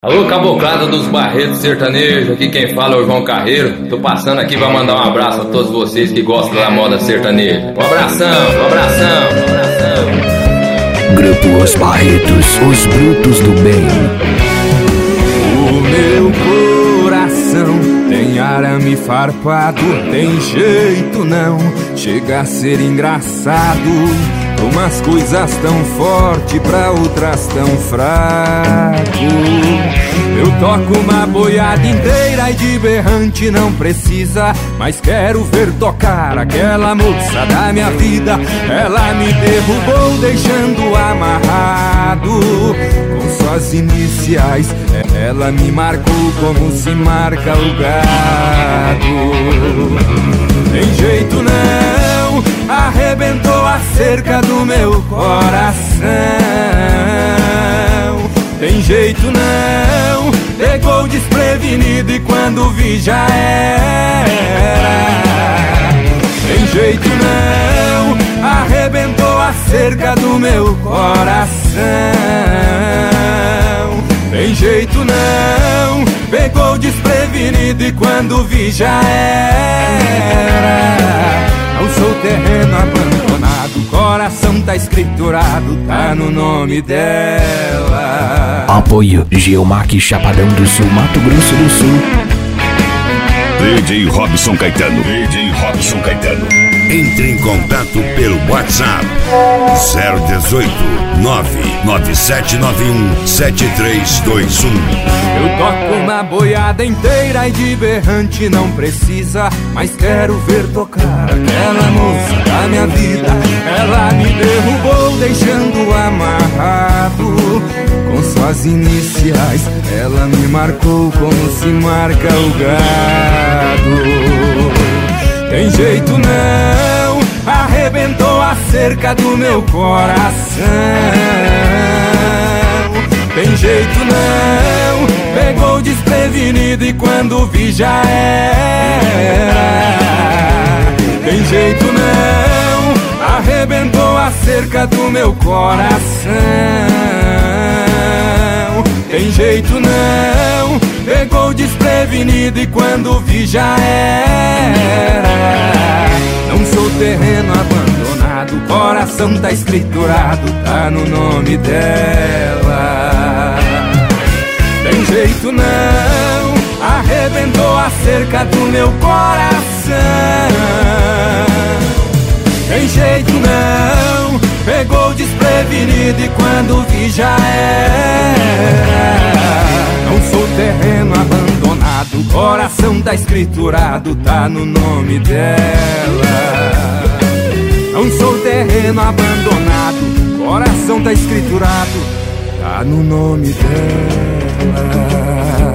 Alô, caboclada dos Barretos Sertanejos, aqui quem fala é o João Carreiro. Tô passando aqui pra mandar um abraço a todos vocês que gostam da moda sertaneja. Um abração, um abração, um abração. Grupo Os Barretos, os brutos do bem. O meu coração tem arame farpado, tem jeito não, chega a ser engraçado. Umas coisas tão forte pra outras tão fraco. Eu toco uma boiada inteira e de berrante não precisa, mas quero ver tocar aquela moça da minha vida. Ela me derrubou deixando amarrado com suas iniciais. Ela me marcou como se marca o gado. Tem jeito não, arrebentou a cerca do meu coração. Tem jeito não, pegou desprevenido e quando vi já era. Tem jeito não, arrebentou a cerca do meu coração. Tem jeito não, pegou desprevenido e quando vi já era. Não sou terreno abandonado, coração tá escriturado, tá no nome dela. Apoio Geomac Chapadão do Sul, Mato Grosso do Sul. DJ Robson Caetano. DJ Robson Caetano. Entre em contato pelo WhatsApp 018 99791 7321. Eu toco uma boiada inteira e de berrante não precisa, mas quero ver tocar aquela moça da minha vida. Ela me derrubou deixando amarrado com suas iniciais. Ela me marcou como se marca o gado. Tem jeito não, arrebentou a cerca do meu coração. Tem jeito não, pegou desprevenido e quando vi já era. Tem jeito não, arrebentou a cerca do meu coração. Tem jeito não, pegou desprevenido e quando vi já era. Não sou terreno abandonado, coração tá escriturado, tá no nome dela. Tem jeito não, arrebentou a cerca do meu coração. Tem jeito não, pegou desprevenido e quando vi já era. Não sou terreno abandonado, coração tá escriturado, tá no nome dela. Não sou terreno abandonado, coração tá escriturado, tá no nome dela.